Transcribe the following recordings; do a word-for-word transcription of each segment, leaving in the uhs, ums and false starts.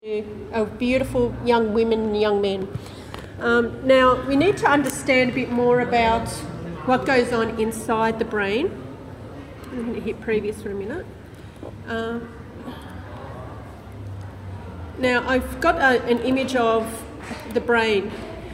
Of beautiful young women and young men. Um, now, we need to understand a bit more about what goes on inside the brain. I'm going to hit previous for a minute. Um, now, I've got a, an image of the brain.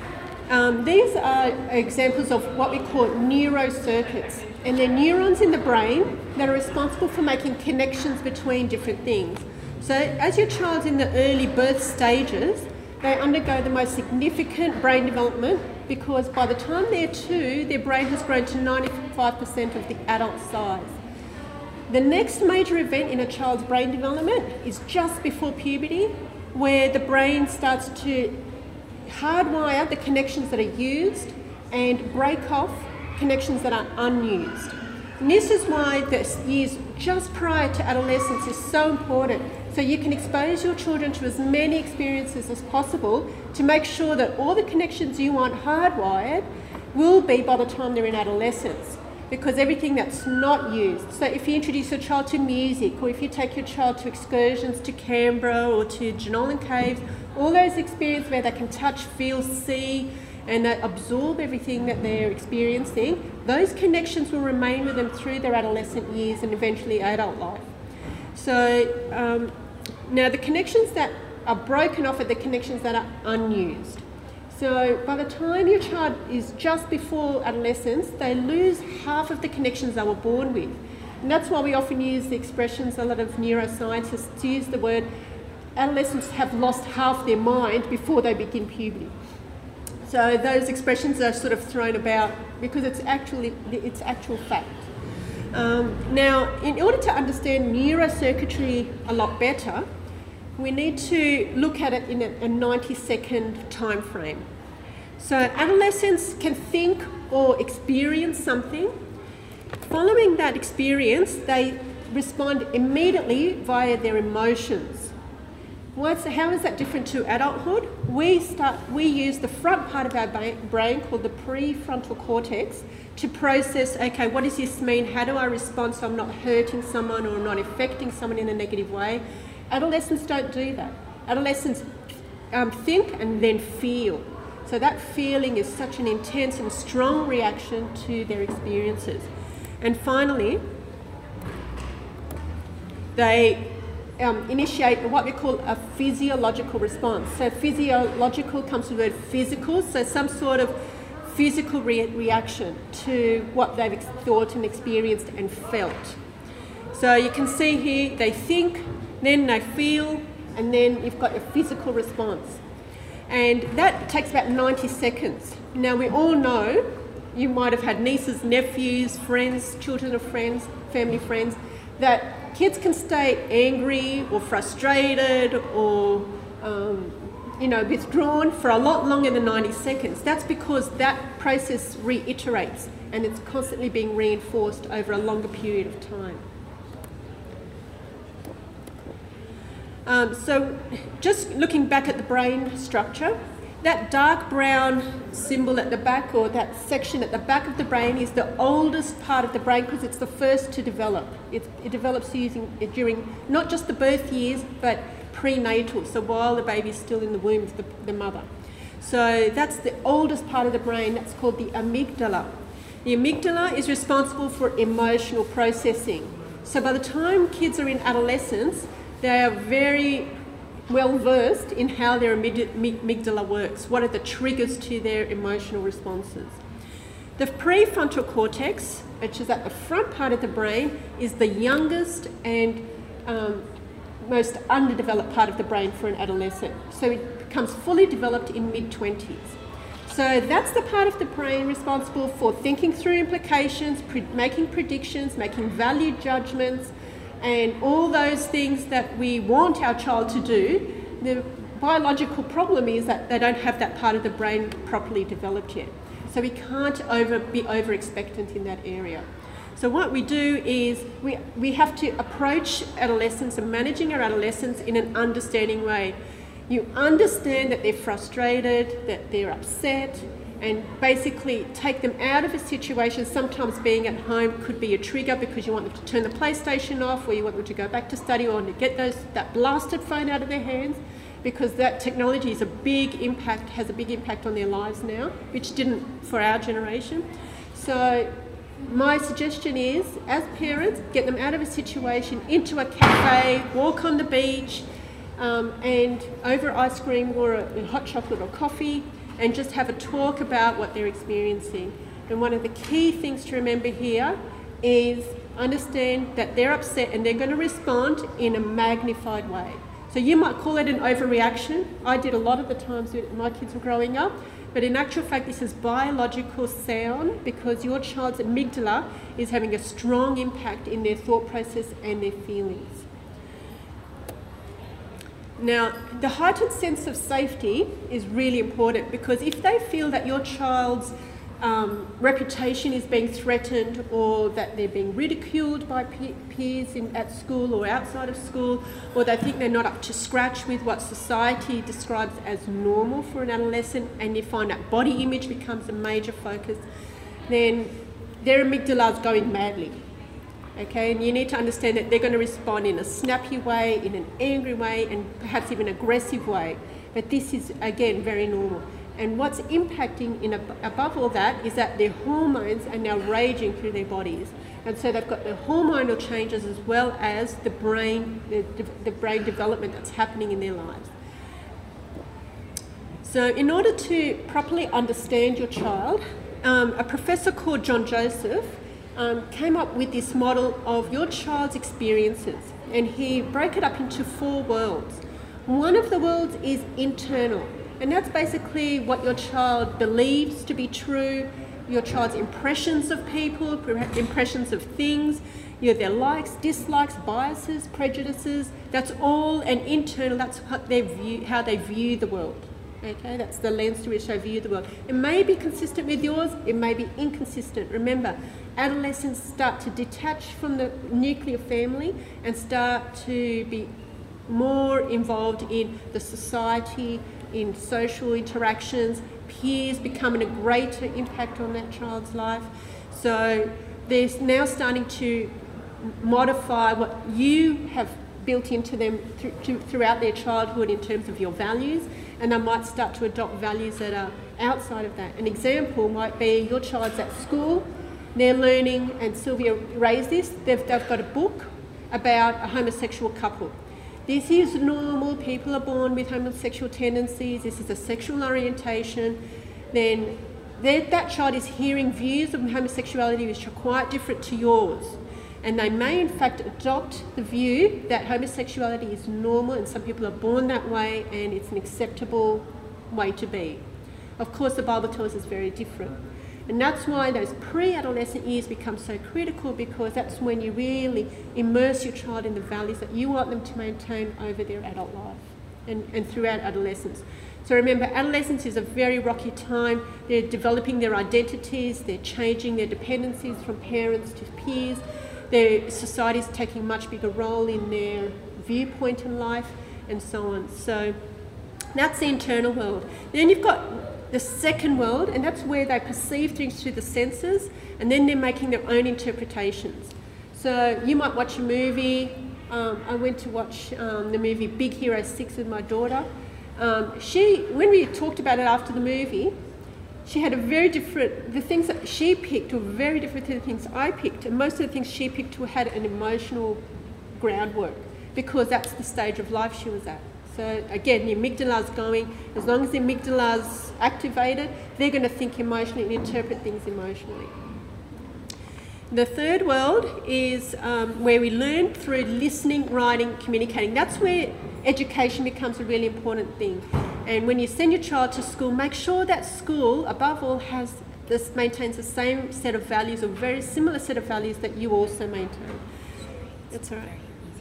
Um, these are examples of what we call neurocircuits, and they're neurons in the brain that are responsible for making connections between different things. So as your child's in the early birth stages, they undergo the most significant brain development because by the time they're two, their brain has grown to ninety-five percent of the adult size. The next major event in a child's brain development is just before puberty, where the brain starts to hardwire the connections that are used and break off connections that are unused. And this is why the years just prior to adolescence is so important. So you can expose your children to as many experiences as possible to make sure that all the connections you want hardwired will be by the time they're in adolescence, because everything that's not used. So if you introduce your child to music, or if you take your child to excursions to Canberra or to Jenolan Caves, all those experiences where they can touch, feel, see, and they absorb everything that they're experiencing, those connections will remain with them through their adolescent years and eventually adult life. So um, now the connections that are broken off are the connections that are unused. So by the time your child is just before adolescence, they lose half of the connections they were born with. And that's why we often use the expressions, a lot of neuroscientists use the word, adolescents have lost half their mind before they begin puberty. So those expressions are sort of thrown about because it's actually, it's actual fact. Um, now, in order to understand neurocircuitry a lot better, we need to look at it in a, a ninety second time frame. So adolescents can think or experience something. Following that experience, they respond immediately via their emotions. What's, how is that different to adulthood? We start. We use the front part of our brain called the prefrontal cortex to process, okay, what does this mean? How do I respond so I'm not hurting someone or not affecting someone in a negative way? Adolescents don't do that. Adolescents um, think and then feel. So that feeling is such an intense and strong reaction to their experiences. And finally, they Um, initiate what we call a physiological response. So physiological comes from the word physical, so some sort of physical re reaction to what they've thought and experienced and felt. So you can see here, they think, then they feel, and then you've got a physical response. And that takes about ninety seconds. Now we all know, you might have had nieces, nephews, friends, children of friends, family friends, that kids can stay angry or frustrated or um, you know, withdrawn for a lot longer than ninety seconds. That's because that process reiterates and it's constantly being reinforced over a longer period of time. Um, so just looking back at the brain structure, that dark brown symbol at the back, or that section at the back of the brain, is the oldest part of the brain because it's the first to develop. It, it develops using it during not just the birth years, but prenatal, so while the baby's still in the womb of the, the mother. So that's the oldest part of the brain. That's called the amygdala. The amygdala is responsible for emotional processing. So by the time kids are in adolescence, they are very well versed in how their amygdala works. What are the triggers to their emotional responses? The prefrontal cortex, which is at the front part of the brain, is the youngest and um, most underdeveloped part of the brain for an adolescent. So it becomes fully developed in mid twenties. So that's the part of the brain responsible for thinking through implications, pre making predictions, making value judgments, and all those things that we want our child to do. The biological problem is that they don't have that part of the brain properly developed yet. So we can't over, be over expectant in that area. So what we do is we, we have to approach adolescence and managing our adolescents in an understanding way. You understand that they're frustrated, that they're upset, and basically take them out of a situation. Sometimes being at home could be a trigger because you want them to turn the PlayStation off, or you want them to go back to study, or to get those, that blasted phone out of their hands. because that technology is a big impact, has a big impact on their lives now, which didn't for our generation. So my suggestion is, as parents, get them out of a situation, into a cafe, walk on the beach, um, and over ice cream or a, a hot chocolate or coffee, and just have a talk about what they're experiencing. And one of the key things to remember here is understand that they're upset and they're going to respond in a magnified way. So you might call it an overreaction. I did a lot of the times when my kids were growing up, but in actual fact this is biological sound, because your child's amygdala is having a strong impact in their thought process and their feelings. Now, the heightened sense of safety is really important, because if they feel that your child's um, reputation is being threatened, or that they're being ridiculed by pe peers in, at school or outside of school, or they think they're not up to scratch with what society describes as normal for an adolescent, and you find that body image becomes a major focus, then their amygdala is going madly. Okay, and you need to understand that they're going to respond in a snappy way, in an angry way, and perhaps even aggressive way. But this is, again, very normal. And what's impacting in ab above all that is that their hormones are now raging through their bodies. And so they've got the hormonal changes as well as the brain, the, the brain development that's happening in their lives. So in order to properly understand your child, um, a professor called John Joseph Um, came up with this model of your child's experiences, and he broke it up into four worlds. One of the worlds is internal, and that's basically what your child believes to be true, your child's impressions of people, impressions of things, you know, their likes, dislikes, biases, prejudices. That's all an internal, that's what they view, how they view the world. Okay, that's the lens through which they view the world. It may be consistent with yours, it may be inconsistent. Remember, adolescents start to detach from the nuclear family and start to be more involved in the society, in social interactions. Peers becoming a greater impact on that child's life. So they're now starting to modify what you have built into them th to, throughout their childhood in terms of your values, and they might start to adopt values that are outside of that. An example might be your child's at school, they're learning, and Sylvia raised this, they've, they've got a book about a homosexual couple. This is normal, people are born with homosexual tendencies, this is a sexual orientation. Then that child is hearing views of homosexuality which are quite different to yours. And they may in fact adopt the view that homosexuality is normal, and some people are born that way and it's an acceptable way to be. Of course, the Bible tells us very different. And that's why those pre-adolescent years become so critical, because that's when you really immerse your child in the values that you want them to maintain over their adult life and, and throughout adolescence. So remember, adolescence is a very rocky time. They're developing their identities, they're changing their dependencies from parents to peers. Their society is taking a much bigger role in their viewpoint in life, and so on. So that's the internal world. Then you've got the second world, and that's where they perceive things through the senses, and then they're making their own interpretations. So you might watch a movie. Um, I went to watch um, the movie Big Hero six with my daughter. Um, she, when we talked about it after the movie, she had a very different, the things that she picked were very different to the things I picked, and most of the things she picked had an emotional groundwork, because that's the stage of life she was at. So again, the amygdala's going, as long as the amygdala's activated, they're going to think emotionally and interpret things emotionally. The third world is um, where we learn through listening, writing, communicating. That's where education becomes a really important thing. And when you send your child to school, make sure that school, above all, has this maintains the same set of values, or very similar set of values that you also maintain. That's all right.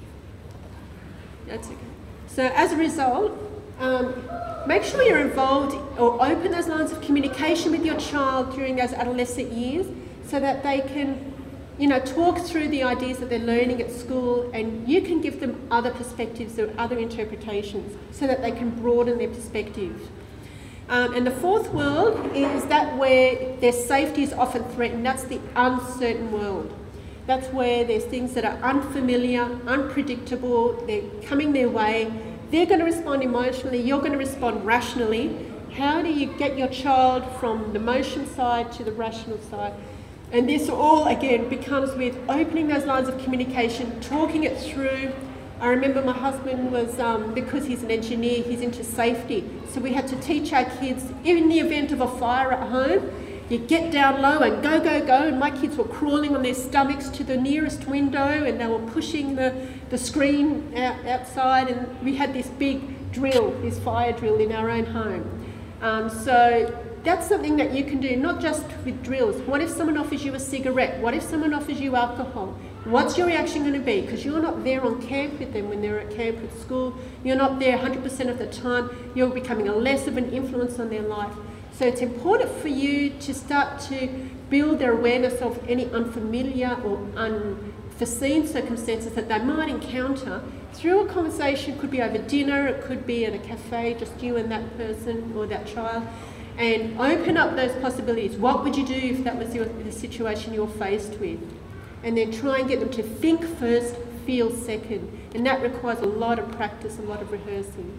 That's okay. So as a result, um, make sure you're involved or open those lines of communication with your child during those adolescent years, so that they can, you know, talk through the ideas that they're learning at school, and you can give them other perspectives or other interpretations so that they can broaden their perspective. Um, and the fourth world is that where their safety is often threatened. That's the uncertain world. That's where there's things that are unfamiliar, unpredictable, they're coming their way. they're going to respond emotionally, you're going to respond rationally. How do you get your child from the emotion side to the rational side? And this all, again, becomes with opening those lines of communication, talking it through. I remember my husband was, um, because he's an engineer, he's into safety. So we had to teach our kids, in the event of a fire at home, you get down low and go, go, go. And my kids were crawling on their stomachs to the nearest window, and they were pushing the, the screen out, outside. And we had this big drill, this fire drill in our own home. Um, so that's something that you can do, not just with drills. What if someone offers you a cigarette? What if someone offers you alcohol? What's your reaction going to be? Because you're not there on camp with them when they're at camp at school. You're not there one hundred percent of the time. You're becoming a less of an influence on their life. So it's important for you to start to build their awareness of any unfamiliar or unforeseen circumstances that they might encounter through a conversation. It could be over dinner, it could be at a cafe, just you and that person or that child, and open up those possibilities. What would you do if that was your, the situation you're faced with? And then try and get them to think first, feel second. And that requires a lot of practice, a lot of rehearsing.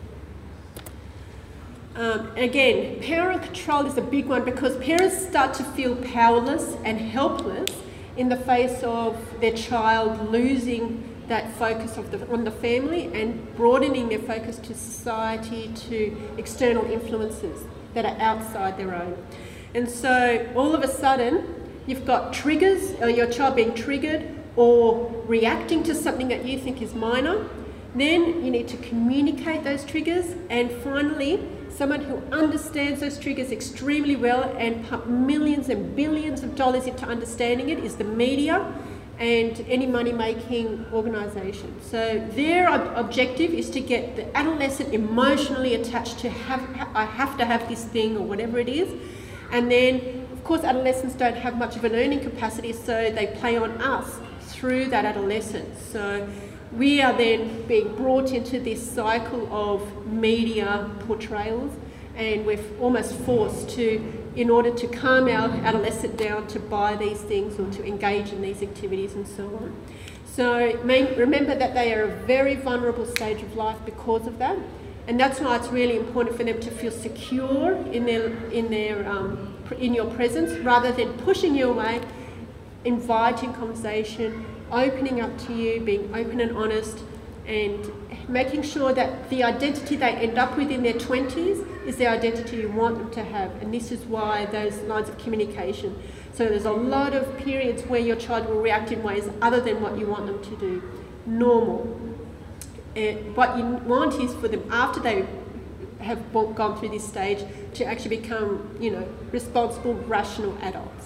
Um, again, power and control is a big one, because parents start to feel powerless and helpless in the face of their child losing that focus of the, on the family and broadening their focus to society, to external influences that are outside their own. And so all of a sudden, you've got triggers, or your child being triggered or reacting to something that you think is minor. Then you need to communicate those triggers, and finally, someone who understands those triggers extremely well and put millions and billions of dollars into understanding it is the media and any money-making organisation. So their ob objective is to get the adolescent emotionally attached to have, I have to have this thing or whatever it is. And then, of course, adolescents don't have much of an earning capacity, so they play on us through that adolescence. So we are then being brought into this cycle of media portrayals, and we're almost forced to, in order to calm our adolescent down, to buy these things or to engage in these activities and so on. So remember that they are a very vulnerable stage of life because of that, and that's why it's really important for them to feel secure in their, in their, um, in your presence, rather than pushing you away, inviting conversation, opening up to you, being open and honest, and making sure that the identity they end up with in their twenties is the identity you want them to have. And this is why those lines of communication. So there's a lot of periods where your child will react in ways other than what you want them to do. Normal. And what you want is for them, after they have gone through this stage, to actually become, you know, responsible, rational adults.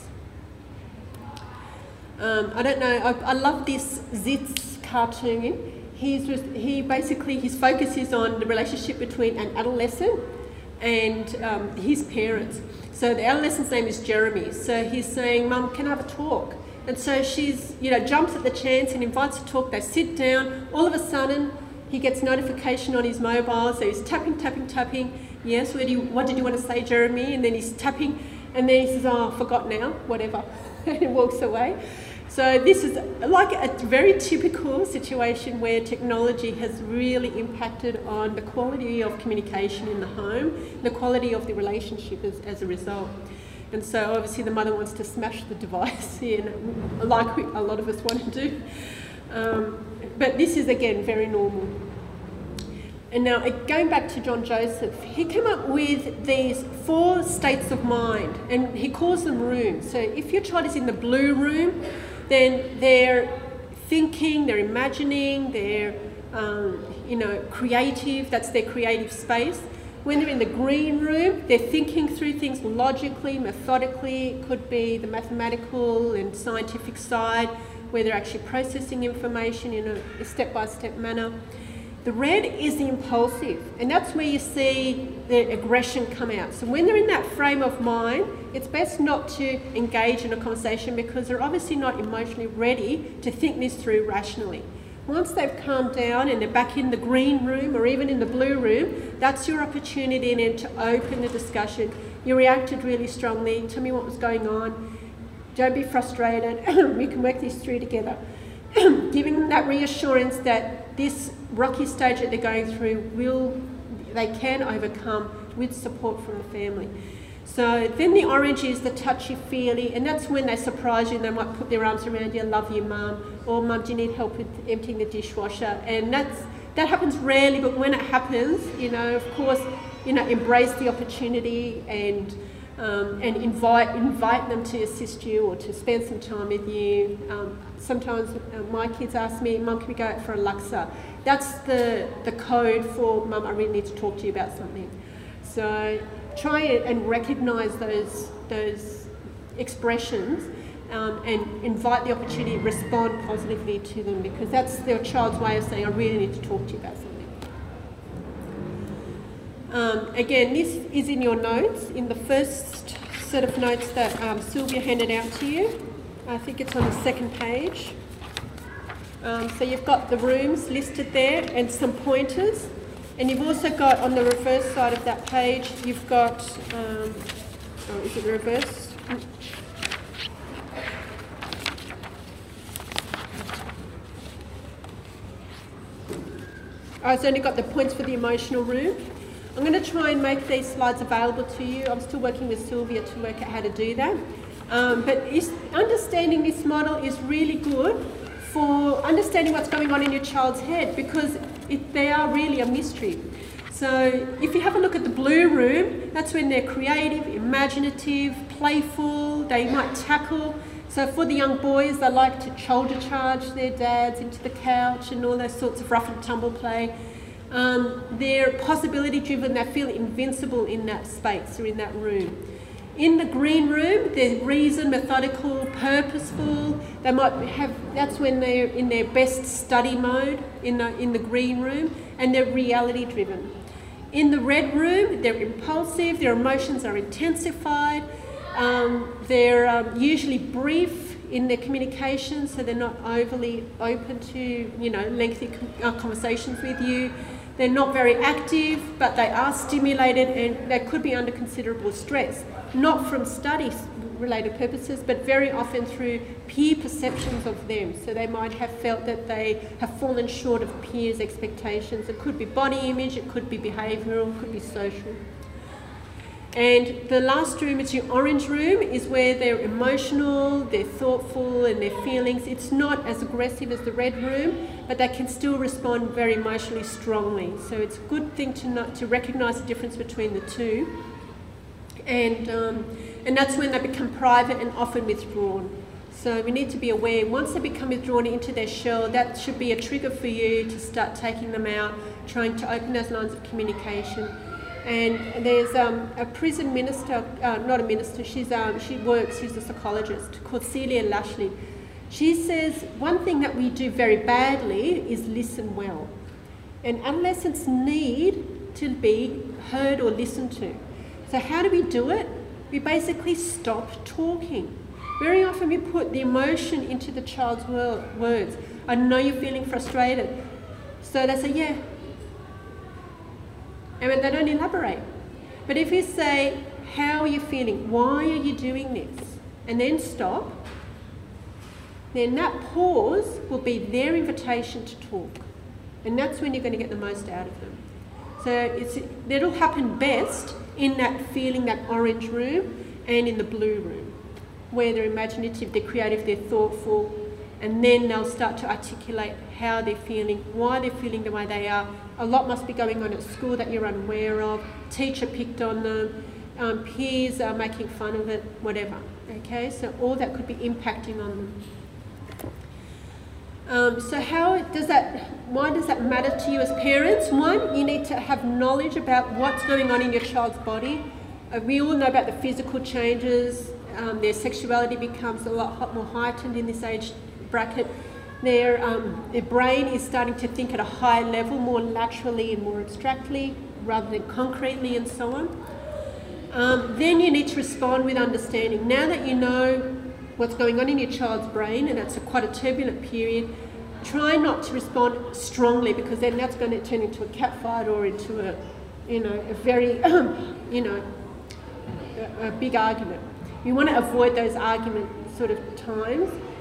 Um, I don't know, I, I love this Zitz cartoon. He's just, he basically, his focus is on the relationship between an adolescent and um, his parents. So the adolescent's name is Jeremy. So he's saying, Mum, can I have a talk? And so she's, you know, jumps at the chance and invites to talk. They sit down. All of a sudden, he gets notification on his mobile. So he's tapping, tapping, tapping. Yes, what, do you, what did you want to say, Jeremy? And then he's tapping. And then he says, oh, I forgot now, whatever. And he walks away. So this is like a very typical situation where technology has really impacted on the quality of communication in the home, the quality of the relationship as, as a result. And so obviously the mother wants to smash the device in, like we, a lot of us want to do. Um, but this is, again, very normal. And now, going back to John Joseph, he came up with these four states of mind, and he calls them rooms. So if your child is in the blue room, then they're thinking, they're imagining, they're um, you know, creative, that's their creative space. When they're in the green room, they're thinking through things logically, methodically. It could be the mathematical and scientific side, where they're actually processing information in a step-by-step manner. The red is the impulsive, and that's where you see the aggression come out. So when they're in that frame of mind, it's best not to engage in a conversation because they're obviously not emotionally ready to think this through rationally. Once they've calmed down and they're back in the green room or even in the blue room, that's your opportunity then to open the discussion. You reacted really strongly. Tell me what was going on. Don't be frustrated. We can work this through together. Giving them that reassurance that this rocky stage that they're going through will, they can overcome with support from the family. So then the orange is the touchy-feely, and that's when they surprise you and they might put their arms around you, love you, mum, or mum, do you need help with emptying the dishwasher? And that's, that happens rarely, but when it happens, you know, of course, you know, embrace the opportunity and um, and invite invite them to assist you or to spend some time with you. Um, sometimes uh, my kids ask me, Mum, can we go out for a laksa? That's the, the code for, Mum, I really need to talk to you about something. So try it and recognise those, those expressions um, and invite the opportunity to respond positively to them, because that's their child's way of saying, I really need to talk to you about something. Um, again, this is in your notes, in the first set of notes that um, Sylvia handed out to you. I think it's on the second page. Um, so you've got the rooms listed there and some pointers. And you've also got, on the reverse side of that page, you've got, um, oh, is it the reverse? Oh, it's only got the points for the emotional room. I'm going to try and make these slides available to you. I'm still working with Sylvia to work out how to do that. Um, but is, understanding this model is really good for understanding what's going on in your child's head, because it, they are really a mystery. So if you have a look at the blue room, that's when they're creative, imaginative, playful, they might tackle. So for the young boys, they like to shoulder charge their dads into the couch and all those sorts of rough and tumble play. Um, they're possibility driven, they feel invincible in that space or in that room. In the green room, they're reasoned, methodical, purposeful. They might have, that's when they're in their best study mode in the, in the green room, and they're reality driven. In the red room, they're impulsive, their emotions are intensified, um, they're um, usually brief in their communication, so they're not overly open to, you know, lengthy uh, conversations with you. They're not very active, but they are stimulated and they could be under considerable stress, not from study-related purposes, but very often through peer perceptions of them. So they might have felt that they have fallen short of peers' expectations. It could be body image, it could be behavioural, it could be social. And the last room, it's your orange room, is where they're emotional, they're thoughtful and their feelings. It's not as aggressive as the red room, but they can still respond very emotionally strongly. So it's a good thing to not, to recognise the difference between the two. And, um, and that's when they become private and often withdrawn. So we need to be aware, once they become withdrawn into their shell, that should be a trigger for you to start taking them out, trying to open those lines of communication. And there's um, a prison minister, uh, not a minister, she's, um, she works, she's a psychologist, called Celia Lashley. She says one thing that we do very badly is listen well. And adolescents need to be heard or listened to. So how do we do it? We basically stop talking. Very often we put the emotion into the child's words. I know you're feeling frustrated. So they say, yeah. And they don't elaborate. But if you say, how are you feeling? Why are you doing this? And then stop, then that pause will be their invitation to talk. And that's when you're going to get the most out of them. So it's, it'll happen best in that feeling, that orange room, and in the blue room, where they're imaginative, they're creative, they're thoughtful, and then they'll start to articulate how they're feeling, why they're feeling the way they are. A lot must be going on at school that you're unaware of. Teacher picked on them, um, peers are making fun of it, whatever. Okay, so all that could be impacting on them. Um, so how does that, why does that matter to you as parents? One, you need to have knowledge about what's going on in your child's body. Uh, we all know about the physical changes. Um, their sexuality becomes a lot more heightened in this age bracket. Their, um, their brain is starting to think at a high level, more laterally and more abstractly, rather than concretely and so on. Um, then you need to respond with understanding. Now that you know what's going on in your child's brain, and it's a quite a turbulent period, try not to respond strongly, because then that's going to turn into a catfight or into a, you know, a very, you know, a, a big argument. You want to avoid those argument sort of times.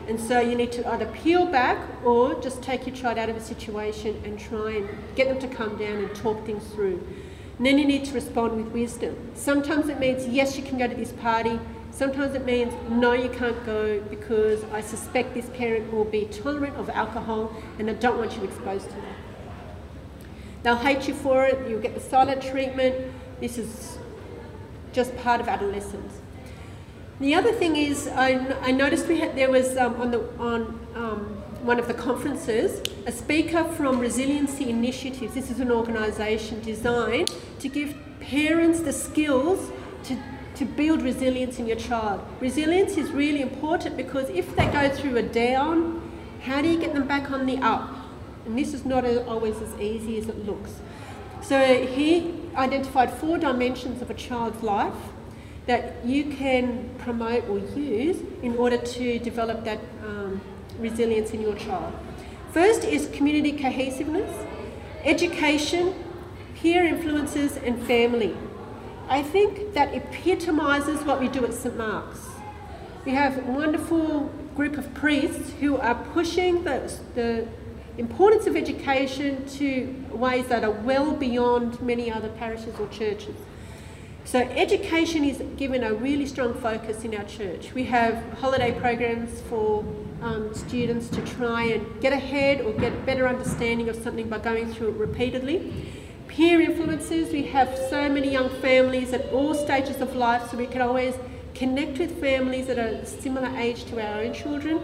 And so you need to either peel back or just take your child out of a situation and try and get them to come down and talk things through. And then you need to respond with wisdom. Sometimes it means, yes, you can go to this party. Sometimes it means, no, you can't go because I suspect this parent will be tolerant of alcohol and I don't want you exposed to that. They'll hate you for it. You'll get the silent treatment. This is just part of adolescence. The other thing is, I, I noticed we had, there was um, on, the, on um, one of the conferences, a speaker from Resiliency Initiatives. This is an organisation designed to give parents the skills to, to build resilience in your child. Resilience is really important because if they go through a down, how do you get them back on the up? And this is not a, always as easy as it looks. So he identified four dimensions of a child's life that you can promote or use in order to develop that um, resilience in your child. First is community cohesiveness, education, peer influences and family. I think that epitomises what we do at Saint Mark's. We have a wonderful group of priests who are pushing the, the importance of education to ways that are well beyond many other parishes or churches. So education is given a really strong focus in our church. We have holiday programs for um, students to try and get ahead or get a better understanding of something by going through it repeatedly. Peer influences, we have so many young families at all stages of life, so we can always connect with families that are similar age to our own children.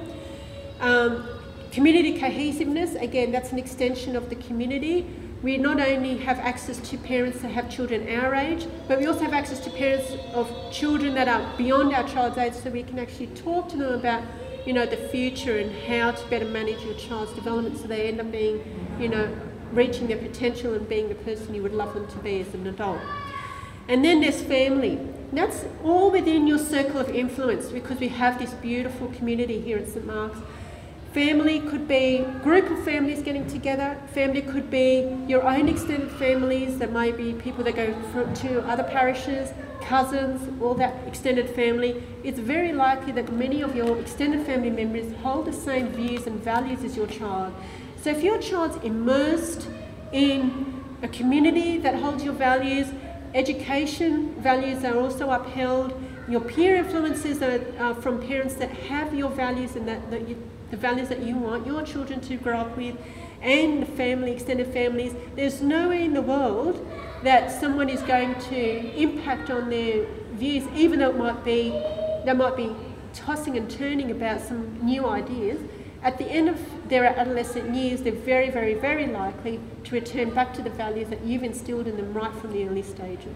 Um, community cohesiveness, again, that's an extension of the community. We not only have access to parents that have children our age, but we also have access to parents of children that are beyond our child's age, so we can actually talk to them about, you know, the future and how to better manage your child's development so they end up being, you know, reaching their potential and being the person you would love them to be as an adult. And then there's family. That's all within your circle of influence because we have this beautiful community here at Saint Mark's. Family could be a group of families getting together. Family could be your own extended families. There may be people that go from, to other parishes, cousins, all that extended family. It's very likely that many of your extended family members hold the same views and values as your child. So if your child's immersed in a community that holds your values, education values are also upheld, your peer influences are uh, from parents that have your values and that, that you, the values that you want your children to grow up with, and family, extended families. There's no way in the world that someone is going to impact on their views, even though it might be, they might be tossing and turning about some new ideas. At the end of their adolescent years, they're very, very, very likely to return back to the values that you've instilled in them right from the early stages.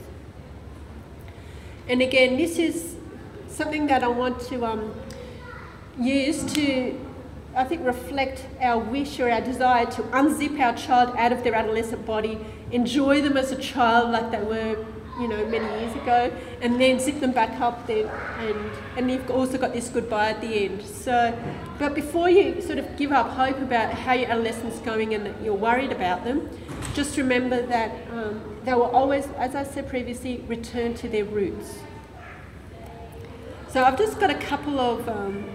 And again, this is something that I want to um, use to, I think, reflect our wish or our desire to unzip our child out of their adolescent body, enjoy them as a child like they were, you know, many years ago, and then zip them back up then, and, and you've also got this goodbye at the end. So, but before you sort of give up hope about how your adolescent's going and that you're worried about them, just remember that um, they will always, as I said previously, return to their roots. So I've just got a couple of um,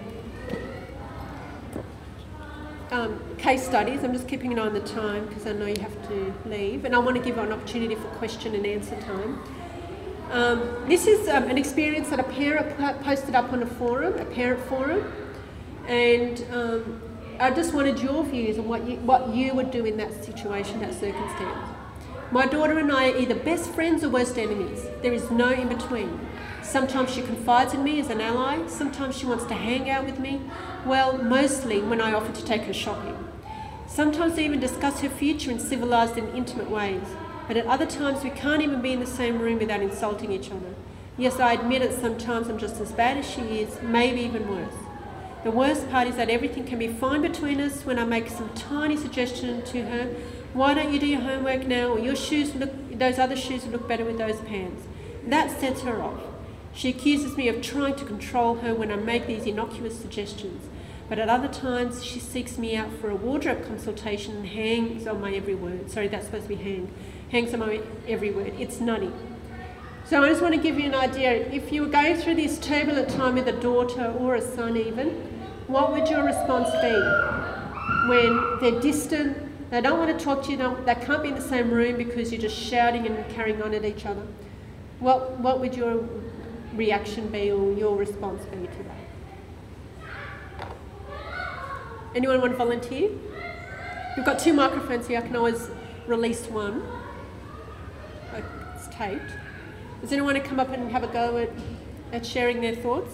um, case studies. I'm just keeping an eye on the time because I know you have to leave, and I want to give an opportunity for question and answer time. Um, this is um, an experience that a parent posted up on a forum, a parent forum, and um, I just wanted your views on what you, what you would do in that situation, that circumstance. My daughter and I are either best friends or worst enemies. There is no in between. Sometimes she confides in me as an ally, sometimes she wants to hang out with me, well, mostly when I offer to take her shopping. Sometimes we even discuss her future in civilised and intimate ways, but at other times we can't even be in the same room without insulting each other. Yes, I admit it, sometimes I'm just as bad as she is, maybe even worse. The worst part is that everything can be fine between us when I make some tiny suggestion to her. Why don't you do your homework now? Or your shoes look, those other shoes look better with those pants. That sets her off. She accuses me of trying to control her when I make these innocuous suggestions. But at other times, she seeks me out for a wardrobe consultation and hangs on my every word. Sorry, that's supposed to be hang. Hangs on my every word. It's nutty. So I just want to give you an idea. If you were going through this turbulent time with a daughter or a son even, what would your response be when they're distant, they don't want to talk to you, don't, they can't be in the same room because you're just shouting and carrying on at each other? What, what would your reaction be or your response be to that? Anyone want to volunteer? We've got two microphones here, I can always release one. Oh, it's taped. Does anyone want to come up and have a go at, at sharing their thoughts?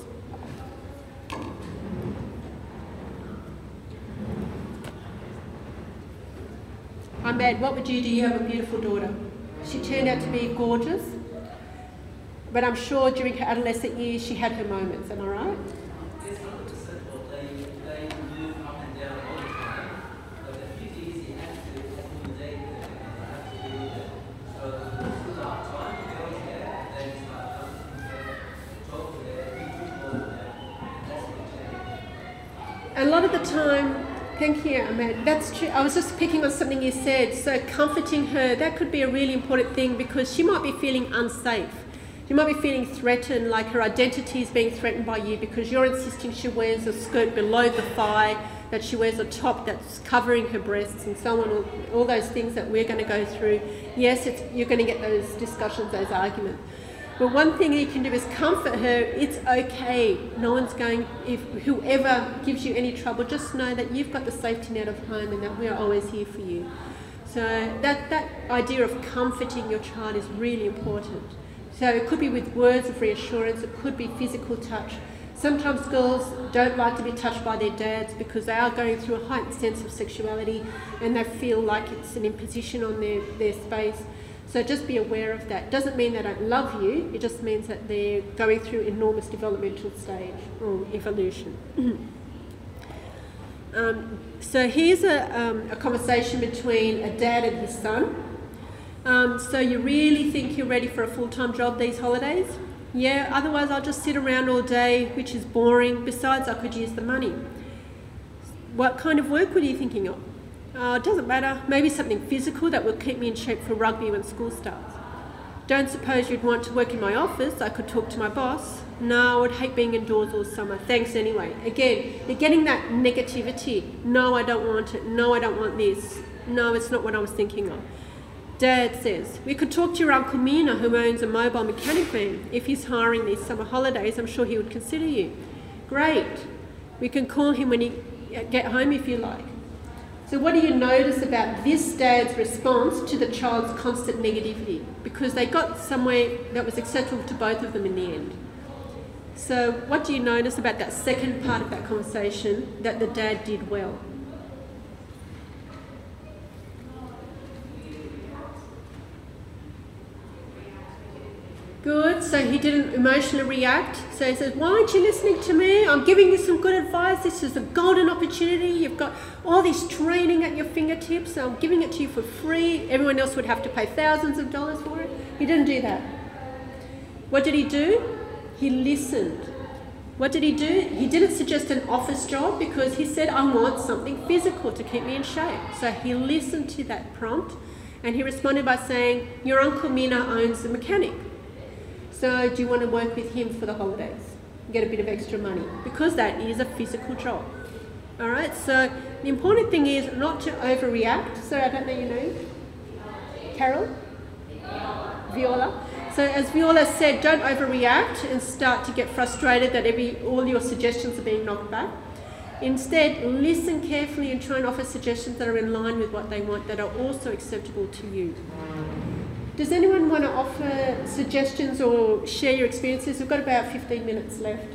Ahmed, what would you do? You have a beautiful daughter. She turned out to be gorgeous, but I'm sure during her adolescent years she had her moments, am I right? A lot of the time, thank you, Ahmed. That's true. I was just picking on something you said. So comforting her, that could be a really important thing because she might be feeling unsafe. She might be feeling threatened, like her identity is being threatened by you because you're insisting she wears a skirt below the thigh, that she wears a top that's covering her breasts and so on, all, all those things that we're going to go through. Yes, it's, you're going to get those discussions, those arguments. But one thing you can do is comfort her. It's okay. No one's going, if whoever gives you any trouble, just know that you've got the safety net of home and that we're always here for you. So that, that idea of comforting your child is really important. So it could be with words of reassurance, it could be physical touch. Sometimes girls don't like to be touched by their dads because they are going through a heightened sense of sexuality and they feel like it's an imposition on their, their space. So just be aware of that. Doesn't mean they don't love you, it just means that they're going through enormous developmental stage or evolution. um, so here's a, um, a conversation between a dad and his son. Um, so you really think you're ready for a full-time job these holidays? Yeah, otherwise I'll just sit around all day, which is boring. Besides, I could use the money. What kind of work were you thinking of? Uh, it doesn't matter, maybe something physical that will keep me in shape for rugby when school starts. Don't suppose you'd want to work in my office? I could talk to my boss. No, I would hate being indoors all summer. Thanks anyway. Again, you're getting that negativity. No, I don't want it. No, I don't want this. No, it's not what I was thinking of. Dad says, we could talk to your Uncle Mina who owns a mobile mechanic van. If he's hiring these summer holidays, I'm sure he would consider you. Great. We can call him when you get home if you like. So what do you notice about this dad's response to the child's constant negativity? Because they got somewhere that was acceptable to both of them in the end. So what do you notice about that second part of that conversation that the dad did well? Good, so he didn't emotionally react. So he says, why aren't you listening to me? I'm giving you some good advice. This is a golden opportunity. You've got all this training at your fingertips. I'm giving it to you for free. Everyone else would have to pay thousands of dollars for it. He didn't do that. What did he do? He listened. What did he do? He didn't suggest an office job because he said, I want something physical to keep me in shape. So he listened to that prompt and he responded by saying, your Uncle Mina owns a mechanic. So do you want to work with him for the holidays? Get a bit of extra money. Because that is a physical job. All right, so the important thing is not to overreact. So I don't know your name. Carol? Viola. So as Viola said, don't overreact and start to get frustrated that every all your suggestions are being knocked back. Instead, listen carefully and try and offer suggestions that are in line with what they want, that are also acceptable to you. Does anyone want to offer suggestions or share your experiences? We've got about fifteen minutes left.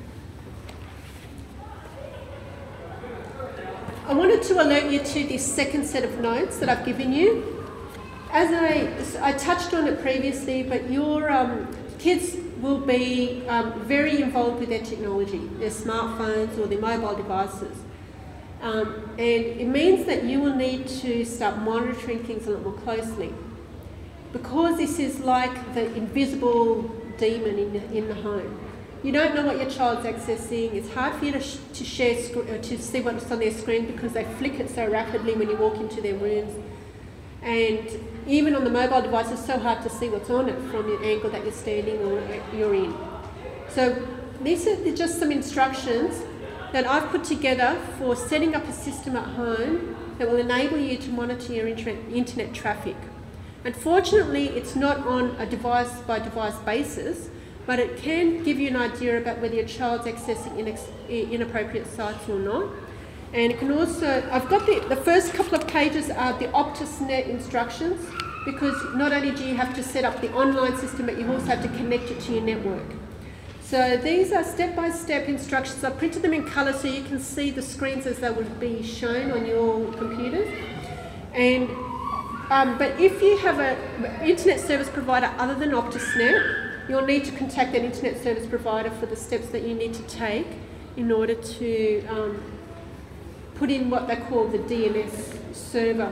I wanted to alert you to this second set of notes that I've given you. As I, I touched on it previously, but your um, kids will be um, very involved with their technology, their smartphones or their mobile devices. Um, and it means that you will need to start monitoring things a lot more closely. Because this is like the invisible demon in the, in the home. You don't know what your child's accessing. It's hard for you to, sh to share uh, to see what's on their screen because they flick it so rapidly when you walk into their rooms. And even on the mobile device, it's so hard to see what's on it from the angle that you're standing or you're in. So these are just some instructions that I've put together for setting up a system at home that will enable you to monitor your internet traffic. Unfortunately, it's not on a device-by-device basis, but it can give you an idea about whether your child's accessing inappropriate sites or not. And it can also, I've got the, the first couple of pages are the OptusNet instructions, because not only do you have to set up the online system, but you also have to connect it to your network. So these are step-by-step instructions. I printed them in colour so you can see the screens as they would be shown on your computers. And um, but if you have an internet service provider other than OptusNet, you'll need to contact that internet service provider for the steps that you need to take in order to um, put in what they call the D N S server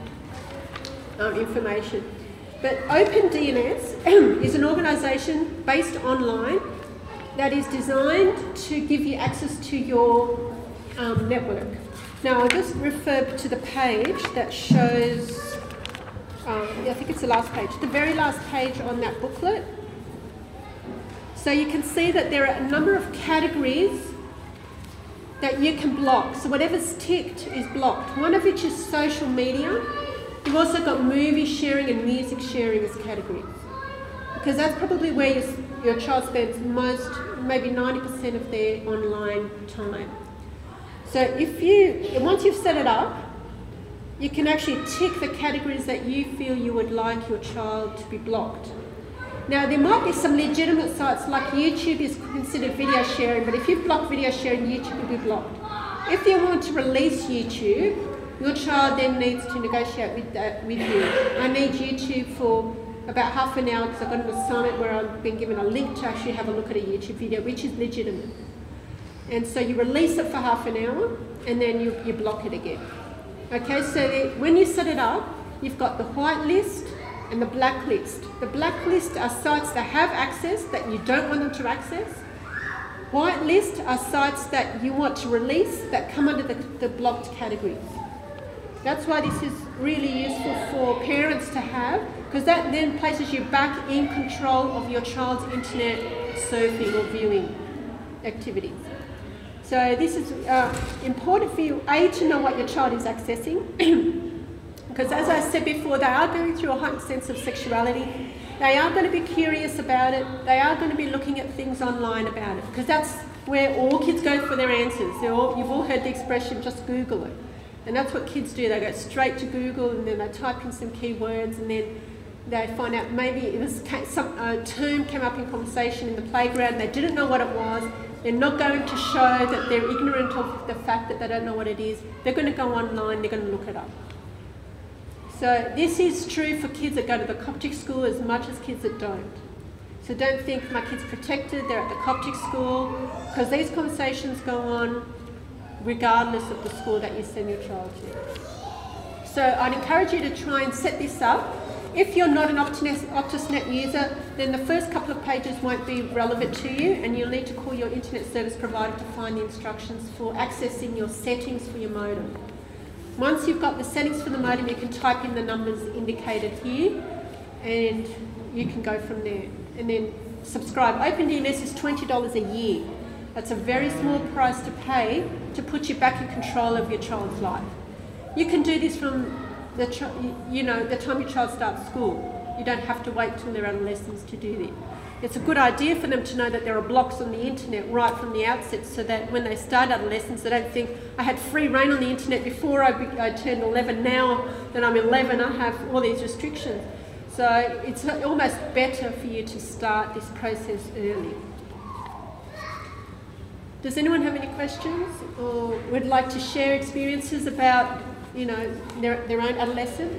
um, information. But OpenDNS is an organisation based online that is designed to give you access to your um, network. Now I'll just refer to the page that shows, um, I think it's the last page, the very last page on that booklet. So you can see that there are a number of categories that you can block. So whatever's ticked is blocked. One of which is social media. You've also got movie sharing and music sharing as categories, because that's probably where your, your child spends most, maybe ninety percent of their online time. So if you, once you've set it up, you can actually tick the categories that you feel you would like your child to be blocked. Now there might be some legitimate sites like YouTube is considered video sharing, but if you block video sharing, YouTube will be blocked. If you want to release YouTube, your child then needs to negotiate with, that, with you. I need YouTube for about half an hour because I've got an assignment where I've been given a link to actually have a look at a YouTube video, which is legitimate. And so you release it for half an hour and then you, you block it again. Okay, so the, when you set it up, you've got the white list and the black list. The black list are sites that have access that you don't want them to access. White list are sites that you want to release that come under the, the blocked categories. That's why this is really useful for parents to have, because that then places you back in control of your child's internet surfing or viewing activities. So this is uh, important for you, A, to know what your child is accessing, because as I said before, they are going through a heightened sense of sexuality. They are going to be curious about it. They are going to be looking at things online about it, because that's where all kids go for their answers. All, you've all heard the expression, just Google it. And that's what kids do. They go straight to Google and then they type in some keywords and then they find out maybe it was some a term came up in conversation in the playground. They didn't know what it was. They're not going to show that they're ignorant of the fact that they don't know what it is. They're going to go online, they're going to look it up. So this is true for kids that go to the Coptic school as much as kids that don't. So don't think my kid's protected, they're at the Coptic school, because these conversations go on regardless of the school that you send your child to. So I'd encourage you to try and set this up. If you're not an OptusNet user, then the first couple of pages won't be relevant to you and you'll need to call your internet service provider to find the instructions for accessing your settings for your modem. Once you've got the settings for the modem, you can type in the numbers indicated here and you can go from there. And then subscribe. OpenDNS is twenty dollars a year. That's a very small price to pay to put you back in control of your child's life. You can do this from the, ch you know, the time your child starts school. You don't have to wait till they're adolescents to do this. It's a good idea for them to know that there are blocks on the internet right from the outset, so that when they start adolescence, they don't think, I had free reign on the internet before I, be I turned eleven, now that I'm eleven I have all these restrictions. So it's almost better for you to start this process early. Does anyone have any questions or would like to share experiences about, you know, their, their own adolescent?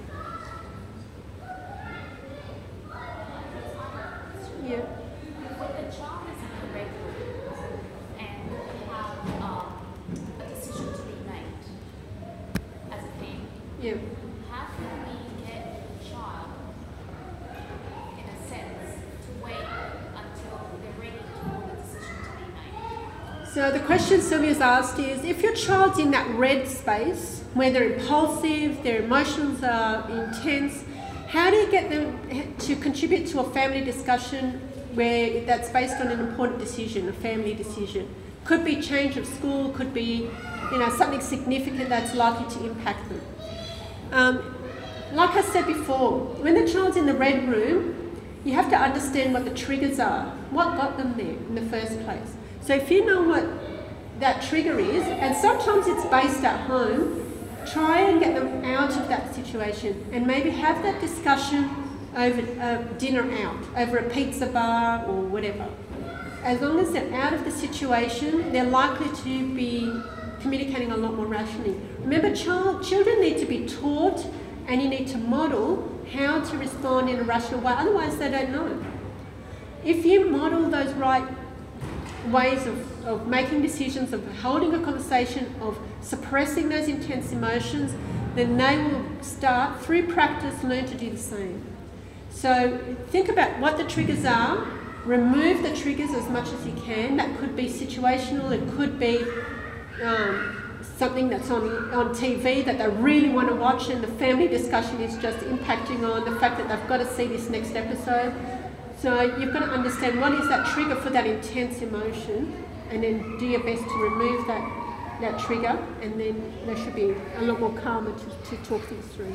Yeah. When the child is in the red room and we have um, a decision to be made as a parent, Yeah. how can we get the child, in a sense, to wait until they're ready for the decision to be made? So the question Sylvia's asked is, if your child's in that red space, where they're impulsive, their emotions are intense, how do you get them to contribute to a family discussion where that's based on an important decision, a family decision? Could be change of school, could be, you know, something significant that's likely to impact them. Um, like I said before, when the child's in the red room, you have to understand what the triggers are, what got them there in the first place. So if you know what that trigger is, and sometimes it's based at home, try and get them out of that situation and maybe have that discussion over uh, dinner out, over a pizza bar or whatever. As long as they're out of the situation, they're likely to be communicating a lot more rationally. Remember, child, children need to be taught, and you need to model how to respond in a rational way, otherwise they don't know. If you model those right ways of, of making decisions, of holding a conversation, of suppressing those intense emotions, then they will start, through practice, learn to do the same. So think about what the triggers are, remove the triggers as much as you can. That could be situational, it could be um, something that's on, on T V that they really want to watch, and the family discussion is just impacting on the fact that they've got to see this next episode. So you've got to understand what is that trigger for that intense emotion, and then do your best to remove that, that trigger, and then they should be a lot more calmer to, to talk things through.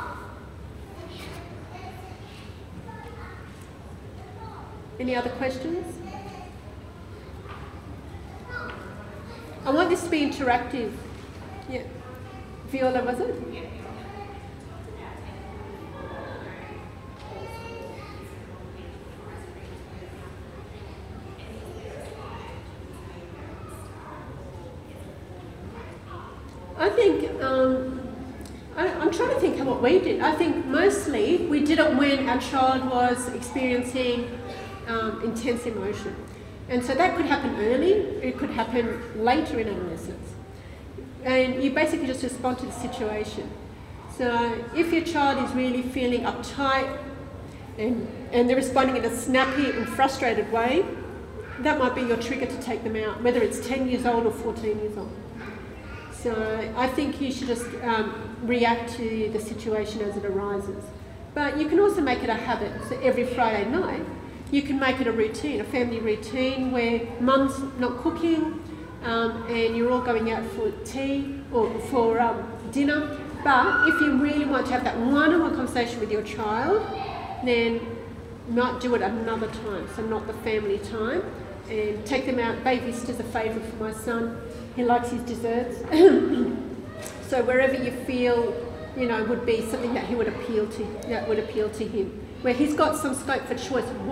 Any other questions? I want this to be interactive. Yeah. Viola, was it? I think, um, I, I'm trying to think of what we did. I think mostly we did it when our child was experiencing um, intense emotion. And so that could happen early, it could happen later in adolescence. And you basically just respond to the situation. So if your child is really feeling uptight and, and they're responding in a snappy and frustrated way, that might be your trigger to take them out, whether it's ten years old or fourteen years old. So I think you should just um, react to the situation as it arises. But you can also make it a habit. So every Friday night, you can make it a routine, a family routine where mum's not cooking um, and you're all going out for tea or for um, dinner. But if you really want to have that one-on-one conversation with your child, then you might do it another time, so not the family time. And take them out. Bay Vista's a favourite for my son. He likes his desserts. So wherever you feel, you know, would be something that he would appeal to, that would appeal to him, where he's got some scope for choice.